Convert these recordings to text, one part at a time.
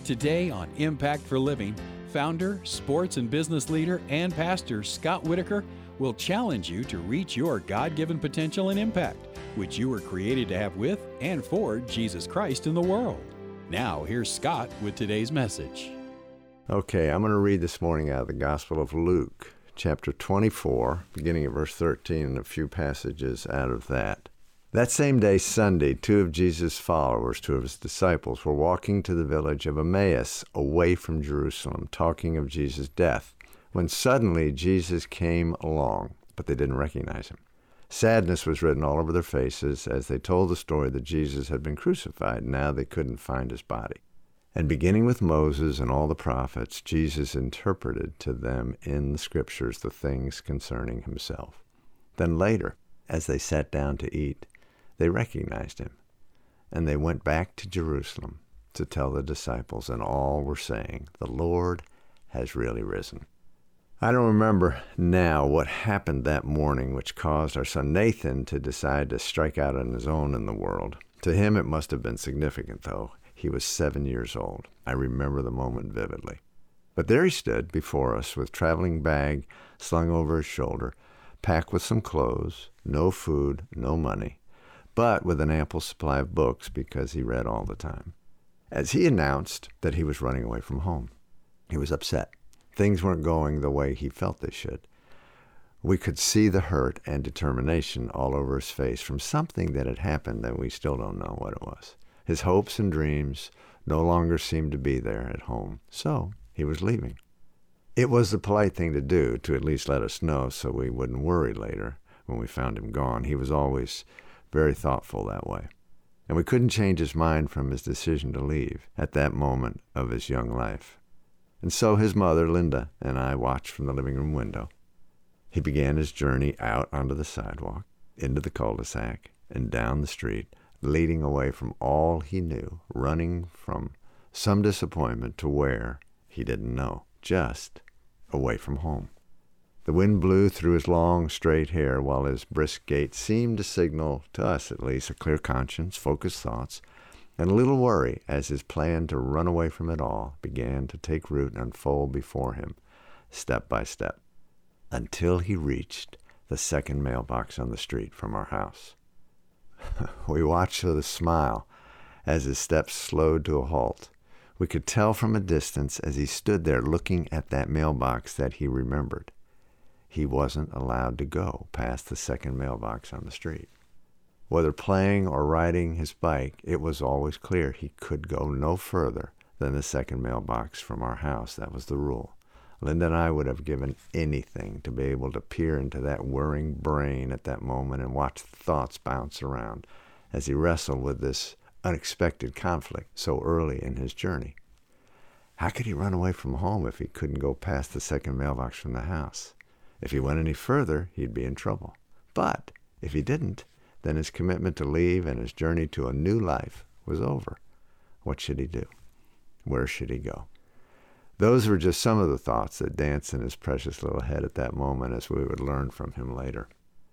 Today on Impact for Living, founder, sports and business leader, and pastor Scott Whitaker will challenge you to reach your God-given potential and impact, which you were created to have with and for Jesus Christ in the world. Now, here's Scott with today's message. Okay, I'm going to read this morning out of the Gospel of Luke, chapter 24, beginning at verse 13, and a few passages out of that. That same day, Sunday, two of Jesus' followers, two of his disciples, were walking to the village of Emmaus, away from Jerusalem, talking of Jesus' death, when suddenly Jesus came along, but they didn't recognize him. Sadness was written all over their faces as they told the story that Jesus had been crucified, and now they couldn't find his body. And beginning with Moses and all the prophets, Jesus interpreted to them in the Scriptures the things concerning himself. Then later, as they sat down to eat, they recognized him, and they went back to Jerusalem to tell the disciples, and all were saying, "The Lord has really risen." I don't remember now what happened that morning which caused our son Nathan to decide to strike out on his own in the world. To him it must have been significant, though. He was 7 years old. I remember the moment vividly. But there he stood before us with traveling bag slung over his shoulder, packed with some clothes, no food, no money, but with an ample supply of books because he read all the time. As he announced that he was running away from home, he was upset. Things weren't going the way he felt they should. We could see the hurt and determination all over his face from something that had happened that we still don't know what it was. His hopes and dreams no longer seemed to be there at home, so he was leaving. It was the polite thing to do, to at least let us know so we wouldn't worry later when we found him gone. He was always very thoughtful that way. And we couldn't change his mind from his decision to leave at that moment of his young life. And so his mother, Linda, and I watched from the living room window. He began his journey out onto the sidewalk, into the cul-de-sac, and down the street, leading away from all he knew, running from some disappointment to where he didn't know, just away from home. The wind blew through his long, straight hair, while his brisk gait seemed to signal, to us at least, a clear conscience, focused thoughts, and a little worry as his plan to run away from it all began to take root and unfold before him, step by step, until he reached the second mailbox on the street from our house. We watched with a smile as his steps slowed to a halt. We could tell from a distance as he stood there looking at that mailbox that he remembered. He wasn't allowed to go past the second mailbox on the street. Whether playing or riding his bike, it was always clear he could go no further than the second mailbox from our house. That was the rule. Linda and I would have given anything to be able to peer into that whirring brain at that moment and watch the thoughts bounce around as he wrestled with this unexpected conflict so early in his journey. How could he run away from home if he couldn't go past the second mailbox from the house? If he went any further, he'd be in trouble. But if he didn't, then his commitment to leave and his journey to a new life was over. What should he do? Where should he go? Those were just some of the thoughts that danced in his precious little head at that moment, as we would learn from him later.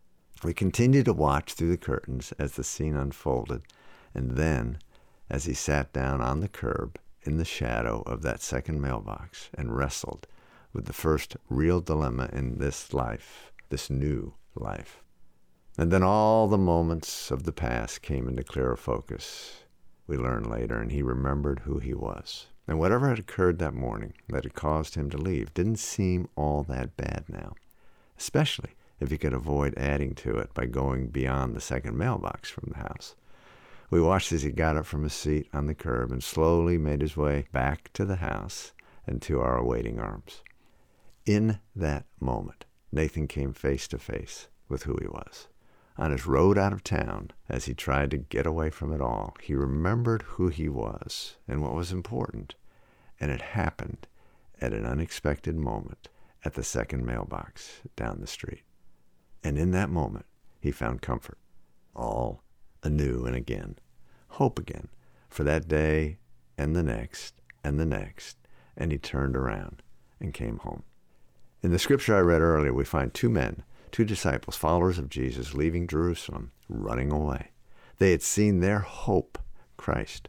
We continued to watch through the curtains as the scene unfolded, and then, as he sat down on the curb in the shadow of that second mailbox and wrestled with the first real dilemma in this life, this new life. And then all the moments of the past came into clearer focus, we learned later, and he remembered who he was. And whatever had occurred that morning that had caused him to leave didn't seem all that bad now, especially if he could avoid adding to it by going beyond the second mailbox from the house. We watched as he got up from his seat on the curb and slowly made his way back to the house and to our awaiting arms. In that moment, Nathan came face to face with who he was. On his road out of town, as he tried to get away from it all, he remembered who he was and what was important, and it happened at an unexpected moment at the second mailbox down the street. And in that moment, he found comfort, all anew and again, hope again, for that day and the next and the next, and he turned around and came home. In the scripture I read earlier, we find two men, two disciples, followers of Jesus, leaving Jerusalem, running away. They had seen their hope, Christ,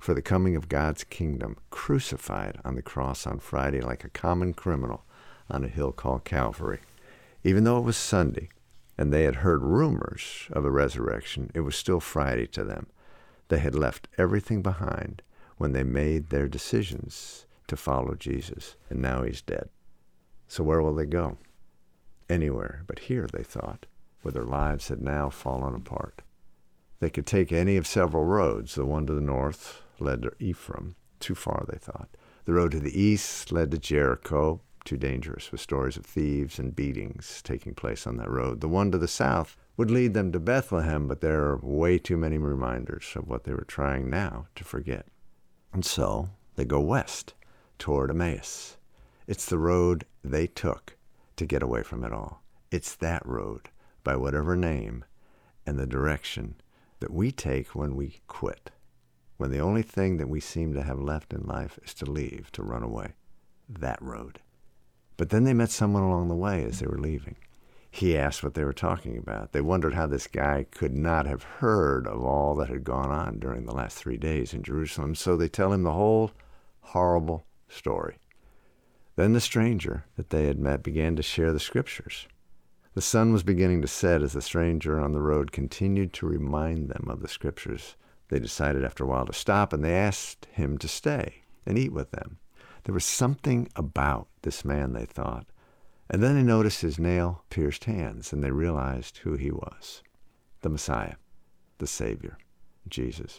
for the coming of God's kingdom, crucified on the cross on Friday like a common criminal on a hill called Calvary. Even though it was Sunday and they had heard rumors of a resurrection, it was still Friday to them. They had left everything behind when they made their decisions to follow Jesus, and now he's dead. So where will they go? Anywhere but here, they thought, where their lives had now fallen apart. They could take any of several roads. The one to the north led to Ephraim, too far, they thought. The road to the east led to Jericho, too dangerous, with stories of thieves and beatings taking place on that road. The one to the south would lead them to Bethlehem, but there are way too many reminders of what they were trying now to forget. And so they go west, toward Emmaus. It's the road they took to get away from it all. It's that road, by whatever name, and the direction that we take when we quit, when the only thing that we seem to have left in life is to leave, to run away. That road. But then they met someone along the way as they were leaving. He asked what they were talking about. They wondered how this guy could not have heard of all that had gone on during the last 3 days in Jerusalem, so they tell him the whole horrible story. Then the stranger that they had met began to share the scriptures. The sun was beginning to set as the stranger on the road continued to remind them of the scriptures. They decided after a while to stop, and they asked him to stay and eat with them. There was something about this man, they thought. And then they noticed his nail-pierced hands, and they realized who he was. The Messiah, the Savior, Jesus.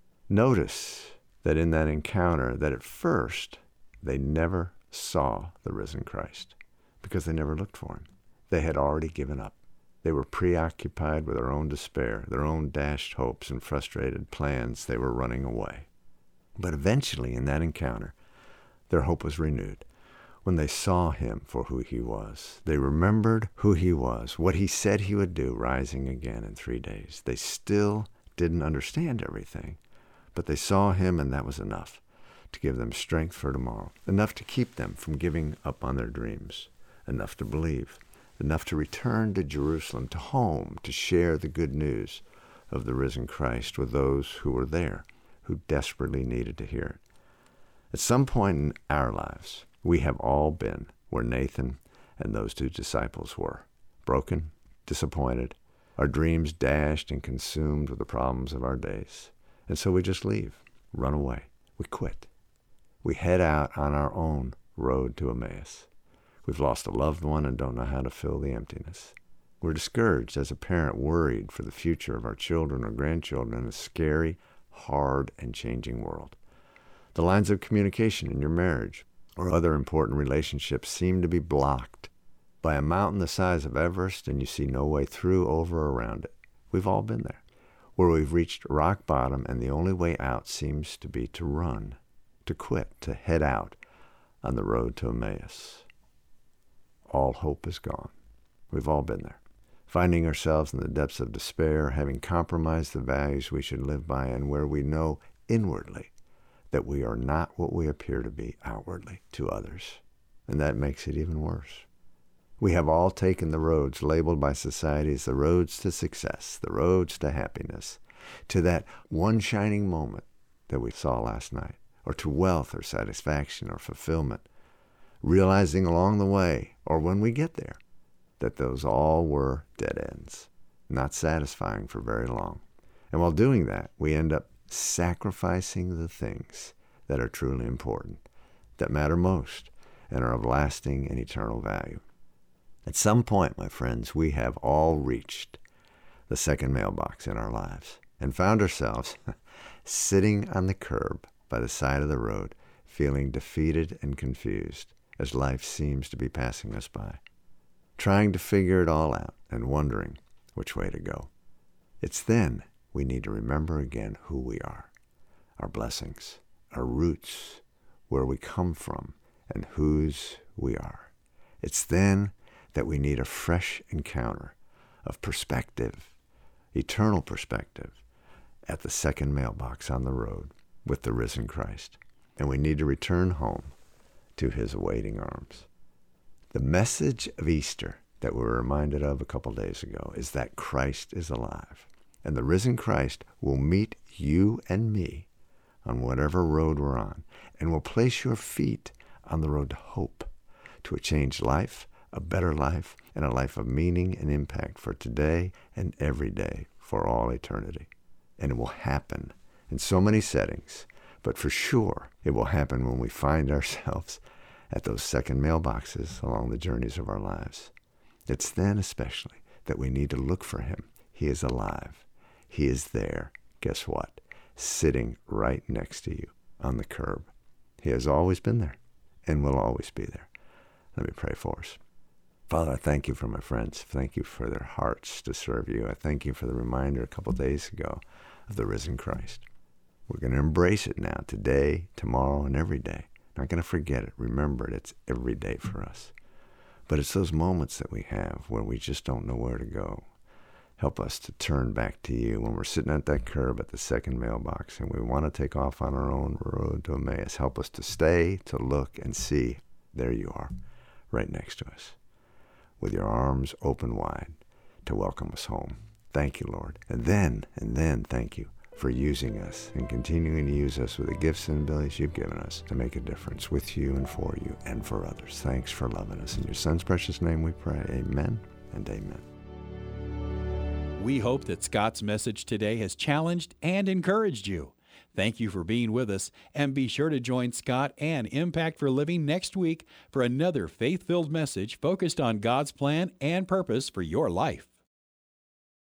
Notice that in that encounter, that at first they never saw the risen Christ because they never looked for him. They had already given up. They were preoccupied with their own despair, their own dashed hopes and frustrated plans. They were running away. But eventually in that encounter, their hope was renewed. When they saw him for who he was, they remembered who he was, what he said he would do, rising again in 3 days. They still didn't understand everything, but they saw him, and that was enough to give them strength for tomorrow, enough to keep them from giving up on their dreams, enough to believe, enough to return to Jerusalem, to home, to share the good news of the risen Christ with those who were there, who desperately needed to hear it. At some point in our lives, we have all been where Nathan and those 2 disciples were, broken, disappointed, our dreams dashed and consumed with the problems of our days. And so we just leave, run away, we quit. We head out on our own road to Emmaus. We've lost a loved one and don't know how to fill the emptiness. We're discouraged as a parent, worried for the future of our children or grandchildren in a scary, hard, and changing world. The lines of communication in your marriage or other important relationships seem to be blocked by a mountain the size of Everest, and you see no way through, over, or around it. We've all been there, where we've reached rock bottom, and the only way out seems to be to run, to quit, to head out on the road to Emmaus. All hope is gone. We've all been there, finding ourselves in the depths of despair, having compromised the values we should live by, and where we know inwardly that we are not what we appear to be outwardly to others. And that makes it even worse. We have all taken the roads labeled by society as the roads to success, the roads to happiness, to that one shining moment that we saw last night, or to wealth or satisfaction or fulfillment, realizing along the way, or when we get there, that those all were dead ends, not satisfying for very long. And while doing that, we end up sacrificing the things that are truly important, that matter most, and are of lasting and eternal value. At some point, my friends, we have all reached the second mailbox in our lives and found ourselves sitting on the curb by the side of the road, feeling defeated and confused as life seems to be passing us by, trying to figure it all out and wondering which way to go. It's then we need to remember again who we are, our blessings, our roots, where we come from, and whose we are. It's then that we need a fresh encounter of perspective, eternal perspective, at the second mailbox on the road with the risen Christ. And we need to return home to his awaiting arms. The message of Easter that we were reminded of a couple days ago is that Christ is alive. And the risen Christ will meet you and me on whatever road we're on, and will place your feet on the road to hope, to a changed life, a better life, and a life of meaning and impact for today and every day for all eternity. And it will happen in so many settings, but for sure it will happen when we find ourselves at those second mailboxes along the journeys of our lives. It's then especially that we need to look for him. He is alive. He is there. Guess what? Sitting right next to you on the curb. He has always been there and will always be there. Let me pray for us. Father, I thank you for my friends. Thank you for their hearts to serve you. I thank you for the reminder a couple days ago of the risen Christ. We're going to embrace it now, today, tomorrow, and every day. Not going to forget it. Remember it. It's every day for us. But it's those moments that we have where we just don't know where to go. Help us to turn back to you when we're sitting at that curb at the second mailbox and we want to take off on our own road to Emmaus. Help us to stay, to look, and see. There you are, right next to us, with your arms open wide to welcome us home. Thank you, Lord. And then thank you for using us and continuing to use us with the gifts and abilities you've given us to make a difference with you and for you and for others. Thanks for loving us. In your Son's precious name we pray. Amen and amen. We hope that Scott's message today has challenged and encouraged you. Thank you for being with us, and be sure to join Scott and Impact for Living next week for another faith-filled message focused on God's plan and purpose for your life.